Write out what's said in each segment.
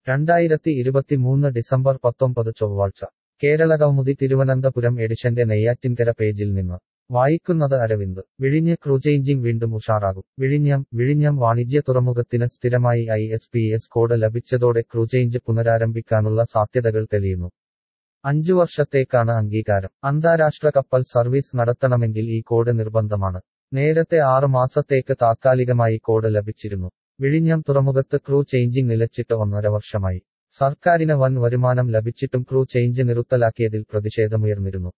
2023 December 19 ചൊവ്വാഴ്ച കേരളകൗമുദി തിരുവനന്തപുരം എഡിഷന്റെ നെയ്യാറ്റിൻകര പേജിൽ നിന്ന് വായിക്കുന്നത് അരവിന്ദ്. വിഴിഞ്ഞ് ക്രൂചെയ്ഞ്ചിങ് വീണ്ടും ഉഷാറാകും. വിഴിഞ്ഞം വാണിജ്യ തുറമുഖത്തിന് സ്ഥിരമായി ISPS കോഡ് ലഭിച്ചതോടെ ക്രൂചെയ്ഞ്ച് പുനരാരംഭിക്കാനുള്ള സാധ്യതകൾ തെളിയുന്നു. 5 വർഷത്തേക്കാണ് അംഗീകാരം. അന്താരാഷ്ട്ര കപ്പൽ സർവീസ് നടത്തണമെങ്കിൽ ഈ കോഡ് നിർബന്ധമാണ്. നേരത്തെ 6 മാസത്തേക്ക് താത്കാലികമായി കോഡ് ലഭിച്ചിരുന്നു. വിഴിഞ്ഞം തുറമുഖത്ത് ക്രൂ ചേഞ്ചിങ് നിലച്ചിട്ട് 1.5 വർഷമായി. സർക്കാരിന് വൻ വരുമാനം ലഭിച്ചിട്ടും ക്രൂ ചേഞ്ച് നിർത്തലാക്കിയതിൽ പ്രതിഷേധമുയർന്നിരുന്നു.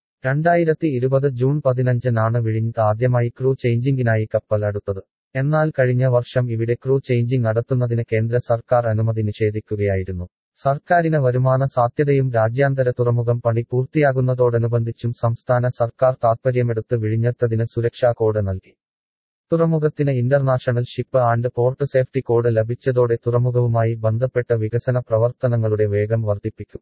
2020 ജൂൺ 15-നാണ് വിഴിഞ്ഞത്ത് ആദ്യമായി ക്രൂ ചേഞ്ചിങ്ങിനായി കപ്പൽ അടുത്തത്. എന്നാൽ കഴിഞ്ഞ വർഷം ഇവിടെ ക്രൂ ചേഞ്ചിങ് നടത്തുന്നതിന് കേന്ദ്ര സർക്കാർ അനുമതി നിഷേധിക്കുകയായിരുന്നു. സർക്കാരിന് വരുമാന സാധ്യതയും രാജ്യാന്തര തുറമുഖം പണി പൂർത്തിയാകുന്നതോടനുബന്ധിച്ചും സംസ്ഥാന സർക്കാർ താൽപര്യമെടുത്ത് വിഴിഞ്ഞത്തതിന് സുരക്ഷാ കോഡ് നൽകി. തുറമുഖത്തിന് international ship and port safety code ലഭിച്ചതോടെ തുറമുഖവുമായി ബന്ധപ്പെട്ട വികസന പ്രവർത്തനങ്ങളുടെ വേഗം വർദ്ധിപ്പിക്കും.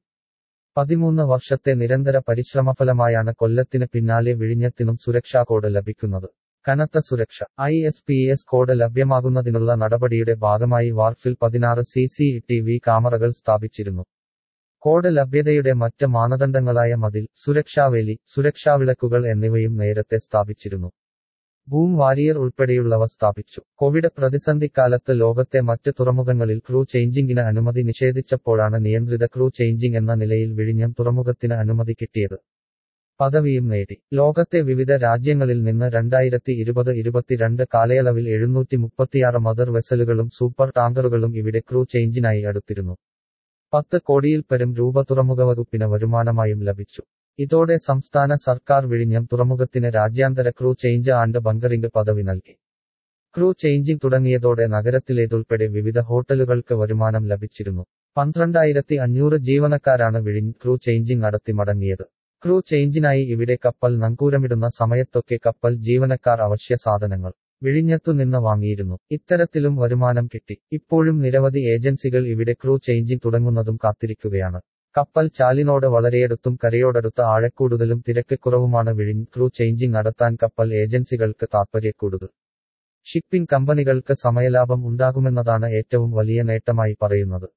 13 വർഷത്തെ നിരന്തര പരിശ്രമഫലമായാണ് കൊല്ലത്തിന് പിന്നാലെ വിഴിഞ്ഞത്തിനും സുരക്ഷാ കോഡ് ലഭിക്കുന്നത്. കനത്ത സുരക്ഷ. ISPS കോഡ് ലഭ്യമാകുന്നതിനുള്ള നടപടിയുടെ ഭാഗമായി വാർഫിൽ 16 CCTV ക്യാമറകൾ സ്ഥാപിച്ചിരുന്നു. കോഡ് ലഭ്യതയുടെ മറ്റ് മാനദണ്ഡങ്ങളായ മതിൽ, സുരക്ഷാവേലി, സുരക്ഷാവിളക്കുകൾ എന്നിവയും നേരത്തെ സ്ഥാപിച്ചിരുന്നു. ബൂം വാരിയർ ഉൾപ്പെടെയുള്ളവ സ്ഥാപിച്ചു. കോവിഡ് പ്രതിസന്ധിക്കാലത്ത് ലോകത്തെ മറ്റ് തുറമുഖങ്ങളിൽ ക്രൂ ചേഞ്ചിങ്ങിന് അനുമതി നിഷേധിച്ചപ്പോഴാണ് നിയന്ത്രിത ക്രൂ ചേഞ്ചിങ് എന്ന നിലയിൽ വിഴിഞ്ഞം തുറമുഖത്തിന് അനുമതി കിട്ടിയത്. പദവിയും നേടി. ലോകത്തെ വിവിധ രാജ്യങ്ങളിൽ നിന്ന് 2020-22 കാലയളവിൽ 736 മദർ വെസലുകളും സൂപ്പർ ടാങ്കറുകളും ഇവിടെ ക്രൂ ചേഞ്ചിനായി അടുത്തിരുന്നു. 10 കോടിയിൽപ്പരം രൂപ തുറമുഖവകുപ്പിന് വരുമാനമായും ലഭിച്ചു. ഇതോടെ സംസ്ഥാന സർക്കാർ വിഴിഞ്ഞം തുറമുഖത്തിന് രാജ്യാന്തര ക്രൂ ചേഞ്ച് ആൻഡ് ബങ്കറിംഗ് പദവി നൽകി. ക്രൂ ചേഞ്ചിങ് തുടങ്ങിയതോടെ നഗരത്തിലേതുൾപ്പെടെ വിവിധ ഹോട്ടലുകൾക്ക് വരുമാനം ലഭിച്ചിരുന്നു. 12,500 ജീവനക്കാരാണ് വിഴിഞ്ഞ് ക്രൂ ചേഞ്ചിങ് നടത്തി മടങ്ങിയത്. ക്രൂ ചേഞ്ചിനായി ഇവിടെ കപ്പൽ നങ്കൂരമിടുന്ന സമയത്തൊക്കെ കപ്പൽ ജീവനക്കാർ അവശ്യ സാധനങ്ങൾ വിഴിഞ്ഞത്തു നിന്ന് വാങ്ങിയിരുന്നു. ഇത്തരത്തിലും വരുമാനം കിട്ടി. ഇപ്പോഴും നിരവധി ഏജൻസികൾ ഇവിടെ ക്രൂ ചേഞ്ചിങ് തുടങ്ങുന്നതും കാത്തിരിക്കുകയാണ്. കപ്പൽ ചാലിനോട് വളരെയടുത്തും കരയോടടുത്ത ആഴക്കൂടുതലും തിരക്ക് കുറവുമാണ് വിഴിഞ്ഞ് ക്രൂ ചേഞ്ചിങ് നടത്താൻ കപ്പൽ ഏജൻസികൾക്ക് താൽപര്യക്കൂടുതൽ. ഷിപ്പിംഗ് കമ്പനികൾക്ക് സമയലാഭം ഉണ്ടാകുമെന്നതാണ് ഏറ്റവും വലിയ നേട്ടമായി പറയുന്നത്.